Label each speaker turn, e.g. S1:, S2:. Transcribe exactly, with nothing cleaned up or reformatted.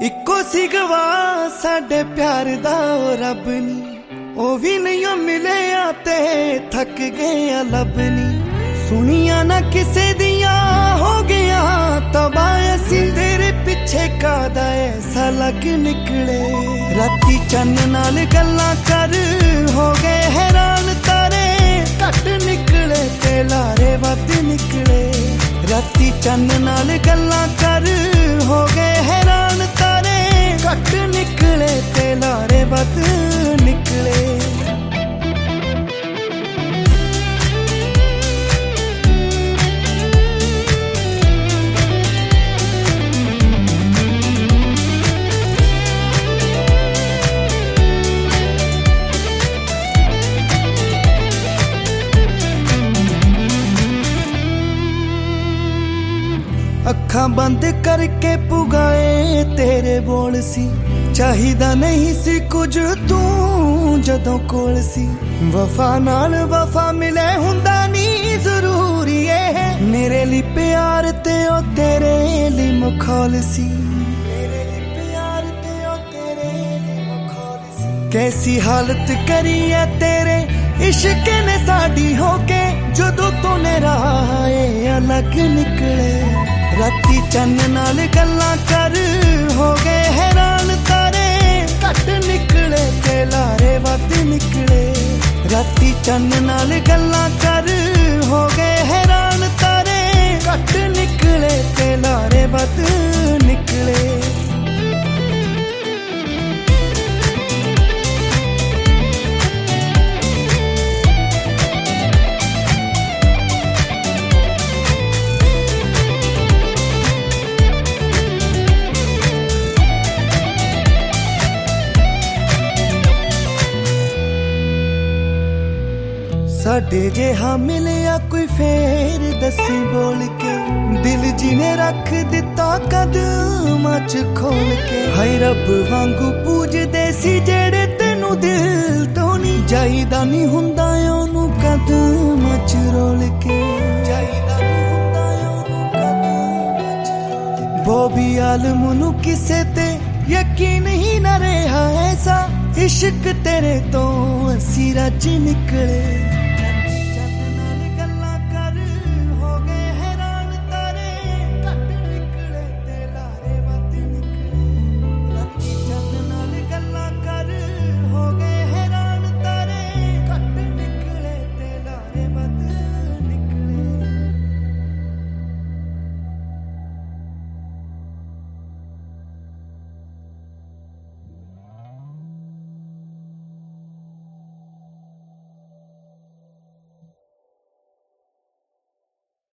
S1: Eco सी गवा साडे प्यार दा रब नी, ओ भी नहीं मिले ते थक गए लभनी। सुनिया ना किसे दिया हो गया तबाह असी, तेरे पीछे कादा ऐसा लग निकले। राती चन्न नाल गल्लां कर हो गए हैरान, तारे घट निकले ते लारे वध निकले। राती चन्न नाल गल्लां कर हो गए हैरान, तारे घट निकले ते लारे वध निकले। अखां बंद करके पुगाए तेरे बोल सी, चाहिदा नहीं सी कुछ तू जदों कोल सी। वफा नाल वफा मिले हुंदा नी जरूरी है, मेरे लिए प्यार ते ओ तेरे लिए मखौल सी। मेरे लिए प्यार ते ओ तेरे लिए मखौल सी। कैसी हालत करी है तेरे इश्क ने साडी होके, जदों तो राहे अलग निकले। राती चन्न नाल गल्लां कर हो गए हैरान, तारे घट निकले ते लारे वध निकले। राती चन्न नाल गल्लां कर हो गए हैरान, तारे घट निकले ते लारे वध निकले। साडे जेहा मिलिया कोई फेर दसी बोल के, दिल जिने रख दिता कदमां च खोल के। हाय रब वांगू पूजदे सी जेड़े तेनू दिल तो नी, जाईदा नी हुंदा ओनू कदमां च रोल के। जाईदा नी हुंदा ओनू कदमां च रोल के। बॉबी आलम नू किसे ते यकीन ही ना रहा ऐसा, इश्क तेरे तो असी रज निकले।